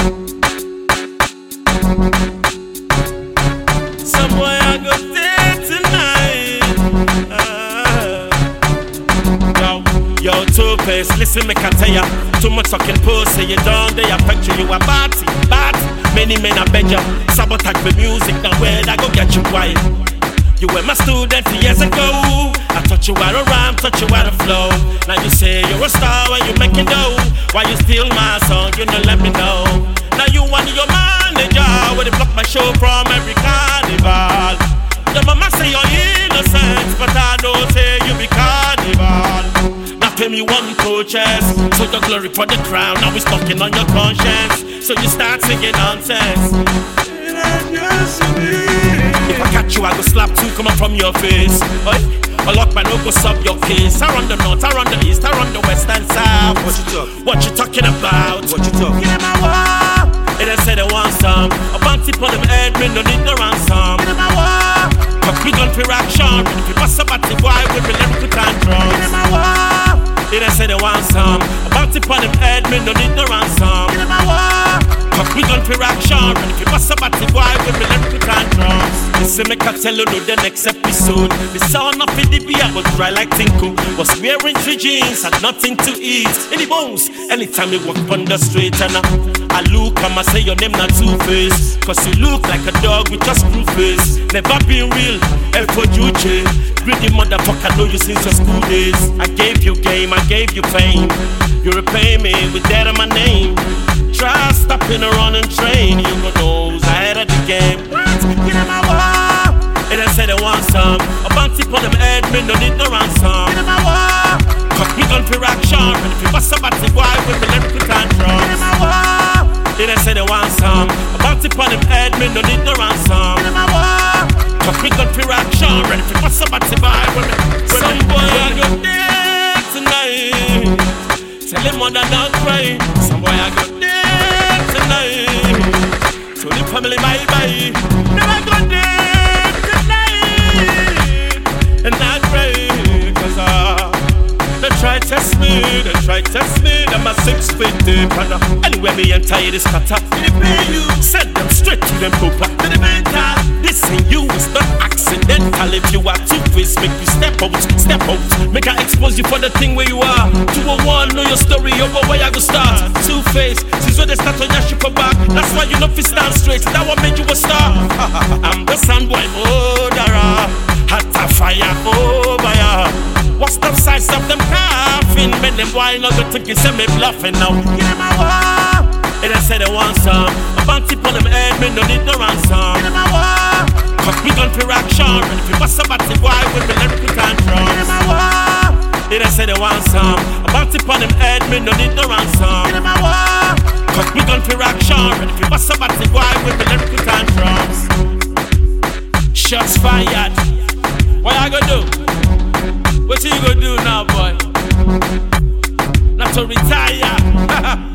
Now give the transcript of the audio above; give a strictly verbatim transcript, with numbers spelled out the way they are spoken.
Some boy I go there tonight. Uh, yo, yo, Two-Face, listen, me can tell ya. Too much talking pussy, you done, they affect you. You a batty, batty. Many men I beg ya. Sabotage the music, now where I go get you quiet. You were my student years ago. I taught you how to rhyme, taught you how to flow. Now you say you're a star when you making dough. Why you steal my song, you know, let me know. Now you want your manager, where they block my show from every carnival. Your mama say you're innocent, but I don't say you be carnival. Now pay me one protest, so your glory for the crown. Now it's knocking on your conscience, so you start singing nonsense. If I catch you, I go slap two coming from your face. Oi, I lock my no go sub your case. I run the north, I run the east, I run the west and south. What you talk? What you talking about? What you talking? Get in my war. It ain't say they want some. A bounty on them head, me no need no ransom. Get in my war. Cock me gun for action. If you pass a batty boy with me lyrical tantrums. Get in my war. It ain't say they want some. A bounty on them head, me no need no ransom. Get in my war. Cock me gun for action. If you pass a batty boy with me lyrical tantrums. Listen, me can tell you no the next episode. The sound of the beer was dry like Tinko. Was wearing three jeans, had nothing to eat. Any bones, anytime you walk on the street. And I, I look, I'ma say your name not Two-Face. Cause you look like a dog with a screw face. Never been real, F O U J. Greedy motherfucker, know you since your school days. I gave you game, I gave you fame. You repay me with that on my name. Try stopping a running train. You go nose ahead of the game. Get in my war. It ain't say they want some. A bounty on them head, me no need no ransom. Get in my war. Cock me gun for action. And if you bust a batty boy with me lyrical tantrums. Get in my war. It ain't say they want some. A bounty on them head, me no need no ransom. Get in my war. Cock me gun for action. And if you bust a batty boy with me. Some boy I go there tonight. Tell him mother not cry. Some boy I go there tonight. To the family bye bye. Never go there tonight. And I pray cause uh, they try test me, they try test me. Them a six feet deep and uh, anywhere me enter this cutter. They pay you, send them straight to them pooper. To the mental, this in you is not accidental. If you are Two-Face, make you step out, step out. Make I expose you for the thing where you are. two oh one, know your story, over where I go start. Two-Face, since when they start on your ship back. That's why you know if you stand straight, that what made you a star. I'm the soundboy, oh Dara. Hot a fire over ya. What's the size of them coughing? Make them boy not go thinking, say me bluffing now. Get in my war. It ain't say they want some. A bounty on them head, me no need no ransom. Get in my war. Cock me gun for action. And if you bust a batty boy with me lyrical tantrums. Get in my war. It ain't say they want some. A bounty on them head, me no need no ransom. Get in my war. Cock me gun for action. And if you bust a batty boy with me lyrical tantrums. Shots fired. What I gonna do? What you gonna do now, boy? Not to retire.